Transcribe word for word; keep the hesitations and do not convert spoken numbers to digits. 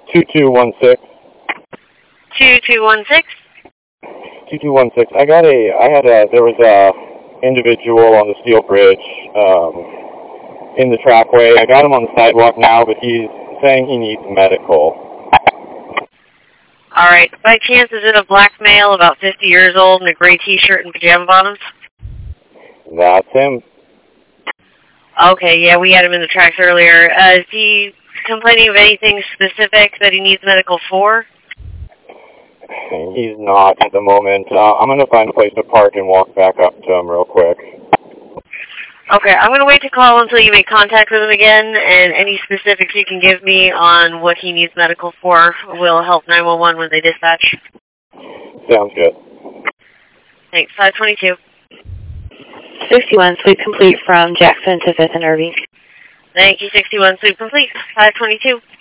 two two one six. two two one six? two two one six. I got a, I had a, there was a individual on the steel bridge um, in the trackway. I got him on the sidewalk now, but he's saying he needs medical. All right. By chance, is it a black male about fifty years old in a gray T-shirt and pajama bottoms? That's him. Okay, yeah, we had him in the tracks earlier. Uh, is he complaining of anything specific that he needs medical for? He's not at the moment. Uh, I'm going to find a place to park and walk back up to him real quick. Okay, I'm going to wait to call until you make contact with him again, and any specifics you can give me on what he needs medical for will help nine one one when they dispatch. Sounds good. Thanks. five twenty-two. sixty-one, sweep complete from Jackson to fifth and Irving. Thank you, sixty-one, sweep complete. five twenty-two.